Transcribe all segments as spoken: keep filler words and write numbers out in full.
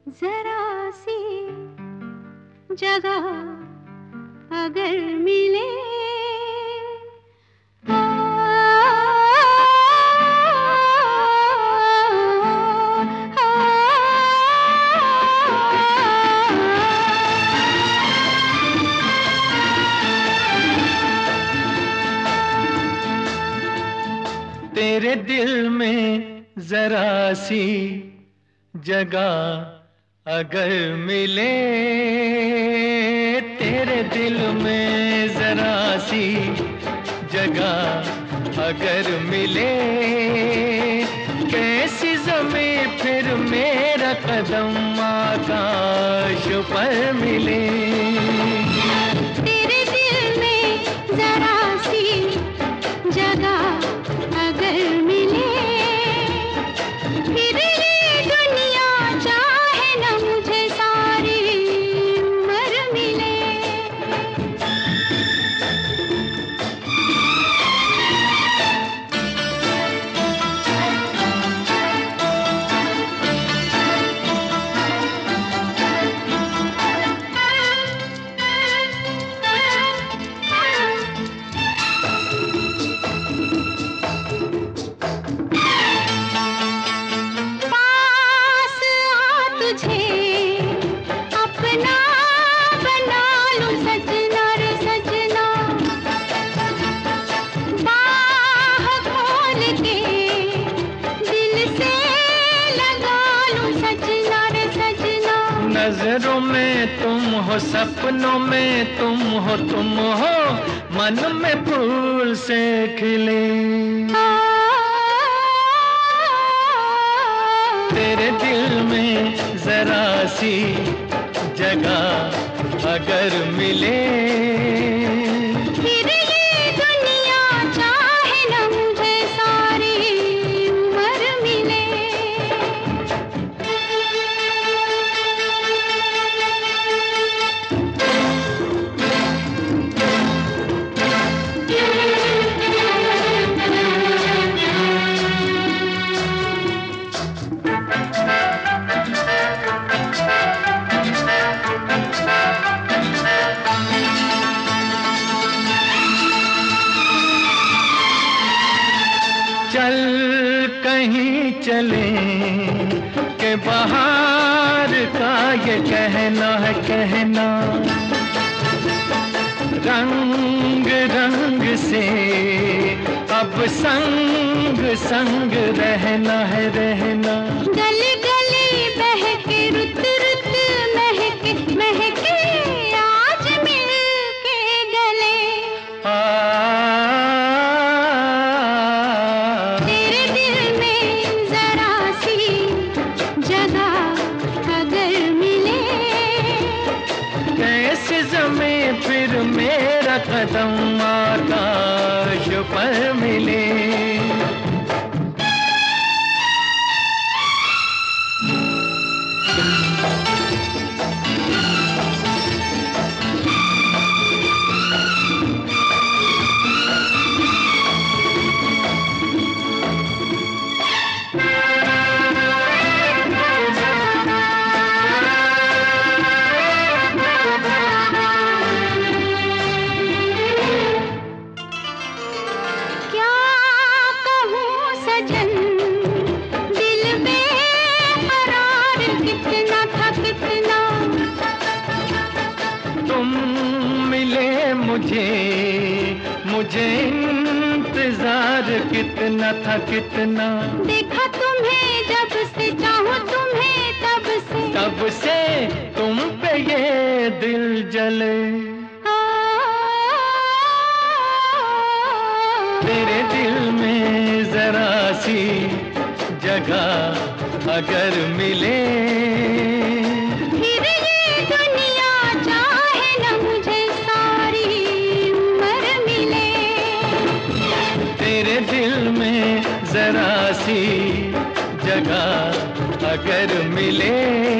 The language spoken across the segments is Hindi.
जरा सी जगह अगर मिले आ, आ, तेरे दिल में जरा सी जगह अगर मिले, तेरे दिल में जरा सी जगह अगर मिले, कैसी ज़मीं फिर मेरा कदम आकाश पर मिले। तेरे दिल में जरा सी जगह अगर मिले, फिर ये दुनिया चाहे न मुझे सारी उम्र मिले। अपना बना लूं सजना रे सजना, बाह खोल के दिल से लगा लूं सजना रे सजना। नजरों में तुम हो, सपनों में तुम हो, तुम हो मन में फूल से खिले। तेरे दिल में जरा सी जगह अगर मिले, फिर ये दुनिया चाहे न मुझे सारी उम्र मिले। चल कहीं चले के बाहर का ये कहना है कहना, रंग रंग से अब संग संग रहना है रहना। गली गली बहके रुत रुत महके महके आज मिल के गले। आ, तेरे दिल में जरा सी जगह अगर मिले, कैसे ज़मीं फिर मेरा कदम आकाश पर मिले। मुझे मुझे इंतजार कितना था कितना, देखा तुम्हें जब से चाहूं तुम्हें तब से, तब से तुम पे ये दिल जले। तेरे दिल में जरा सी जगह अगर मिले, दिल में जरा सी जगह अगर मिले,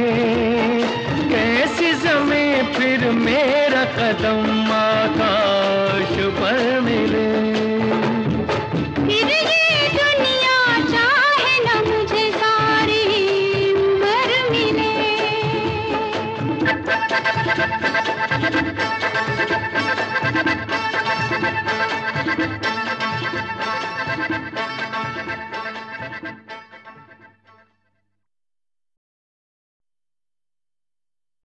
कैसी ज़मीं फिर मेरा कदम आकाश पर मिले। फिर ये दुनिया चाहे न मुझे सारी उम्र मिले। है।